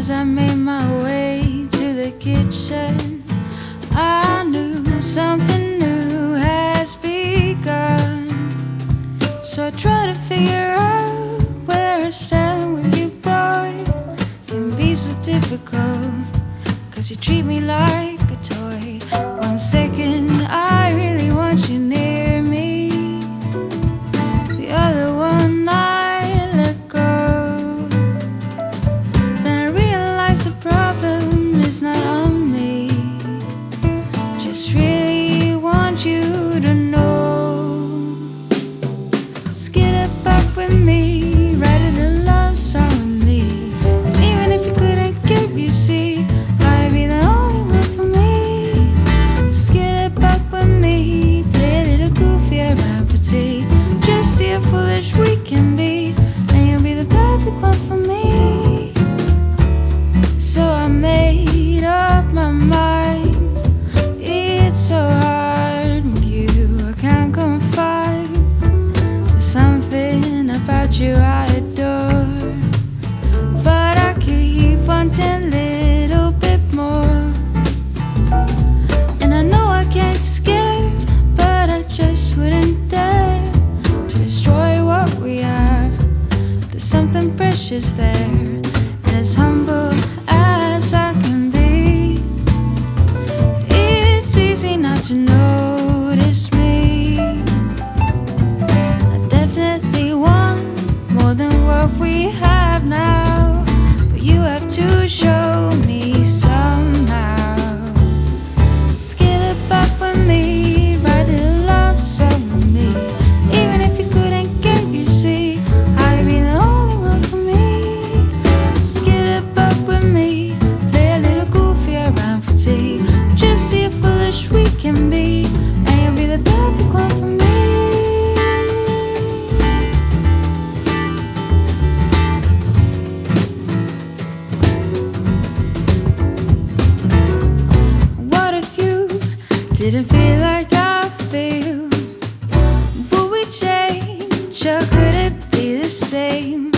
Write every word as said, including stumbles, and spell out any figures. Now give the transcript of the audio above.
As I made my way to the kitchen, I knew something new has begun. So I try to figure out where I stand with you, boy. It can be so difficult, cause you treat me like a toy. One second I really want you near me, the other one I let go. Then I realize the problem is not on me, just really want you to know. Skid it back with me, write it a love song with me. And even if you couldn't get, you see, I'd be the only one for me. Skid it back with me, play a little goofy around for tea. Just see how foolish we can be, and you'll be the perfect one for me. So I made up my mind, it's so hard with you, I can't confide. There's something about you I adore, but I keep wanting a little bit more. And I know I get scared, but I just wouldn't dare to destroy what we have. There's something precious there, as humble as I can be. It's easy not to notice me. I definitely want more than what we have now, but you have to show me somehow. Skid it back with me, write a love song with me. Even if you couldn't get, you see, I'd be the only one for me. Skid it back with me, play a little goofy around for tea. Just see how foolish we can be, and you'll be the perfect one for me. What if you didn't feel like I feel? Would we change, or could it be the same?